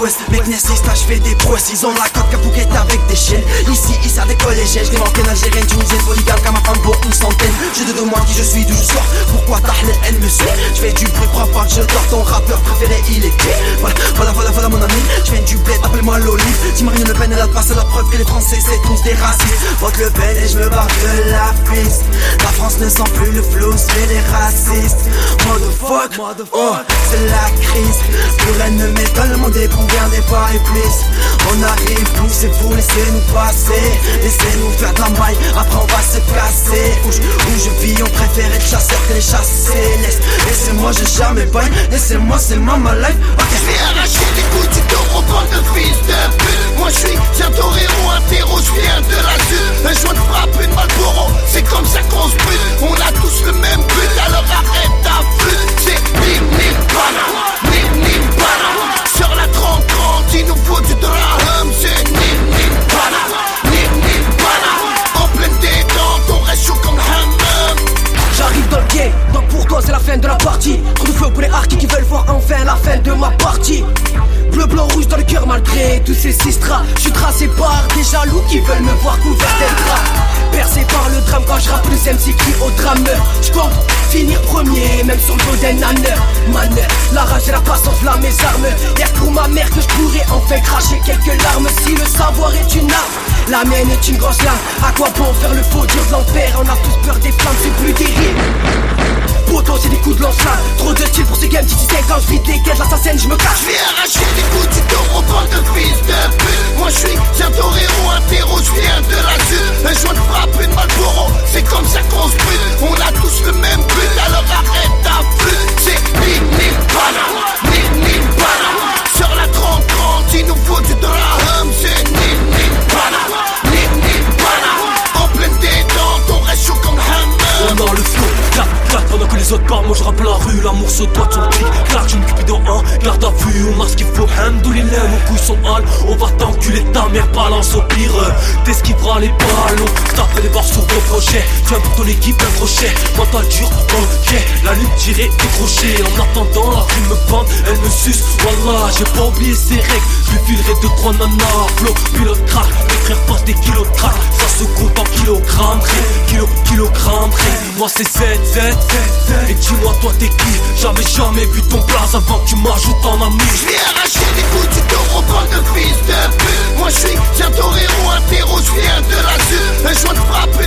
ouest. Mec nécessite, je fais des prouesses. Ils ont la cote capouquette avec des chaînes. Ici, ça des collégiens. J'démarque une algérienne, tunisienne, polygame, comme un pour une centaine. Je te demande qui je suis, d'où je sors. Pourquoi ta elle me suit. J'fais du bruit, crois pas que je dors. Ton rappeur préféré, il est qui? Voilà mon ami. J'fais du bled, appelle-moi l'olive. Si Marine Le Pen, elle a passé la preuve que les Français, c'est tous des racistes. Vote Le Pen et je me barre de la piste. La France ne sent plus le flou, c'est les racistes. Motherfuck, oh, c'est la crise. Plus rien ne m'étonne, le monde est combien des pas et plus. On arrive plus, c'est vous, laissez-nous passer. Laissez-nous faire de la maille, après on va se casser. Où je vis, on préfère être chasseur que les chasser. Laissez-moi, j'ai jamais bail. Laissez-moi, c'est ma life. Ok, je vais arracher les coups du taureau, bande de fils de pute. Moi je suis Tiendorero, un terreau, je viens de l'azur. Un joint de frappe, une Marlboro, c'est comme ça qu'on se brûle. On a tous le même but, alors arrête ta flûte. C'est nim nim bana, nim nim bana. Sur la 30-30, il nous faut du drame. C'est nim nim bana, nim nim bana. En pleine détente, on reste chaud comme le hammam. J'arrive dans le game, donc pour toi c'est la fin de la partie. Trop de feu pour les harkis qui veulent voir enfin la fin de ma partie. Bleu, blanc, rouge dans le cœur malgré tous ces sistras. J'suis tracé par des jaloux qui veulent me voir couvert d'un drap. Percé par le drame quand j'rappe plus MC qui au drameur. J'compte finir premier, même sur le dos d'un âneur. Maneur, la rage et la patience, là mes armes. Y'a que pour ma mère que j'pourrais enfin cracher quelques larmes. Si le savoir est une arme, la mienne est une grosse lame. À quoi bon faire le faux dur de l'enfer? On a tous peur des flammes, c'est plus terrible. Poto c'est des coups de lance-là. Trop de style pour ces games, tu sais quand je vide les guettes, l'assassin je me cache. Je vais arracher des coups du taureau, bande de fils de pute. Moi je suis Tiendorero, un terreau, je viens de l'azur. Un joint de frappe, une Marlboro, c'est comme ça qu'on se brûle. On a tous le même but, alors arrête ta flûte. C'est nim nim bana, nim nim bana. Sur la 30-30, il nous faut du drame. C'est nim nim bana, nim nim bana. En pleine détente, on reste chaud comme le hammam. On a le flow, clac, clac, pendant que les autres parlent, moi je rappe la rue, l'amour se doit de son clic, clac, j'ai une cupidon 1, garde à vue, on a ce qu'il faut, hamdoulilah, nos couilles sont hal, on va t'enculer ta mère, balance au pire, t'esquiveras les ballons, tape les barres sur ton projet, viens pour ton équipe, un crochet, mental dur, ok, la lutte tirée, décrochée, en attendant la rue me bande, elle me suce, voilà, j'ai pas oublié ses règles, je lui filerai 2-3 nanas, flow, pilote crack, mes frères passent des kilos de crack, ça se compte en kilogrammes, kilogrammes, moi c'est Z, et dis-moi toi t'es qui? Jamais vu ton place avant que tu m'ajoutes en ami. Je vais arracher des coups du taureau, bande de fils de pute. Moi je suis Tiendorero, un terreau, je viens de l'azur. Un joint de frappe,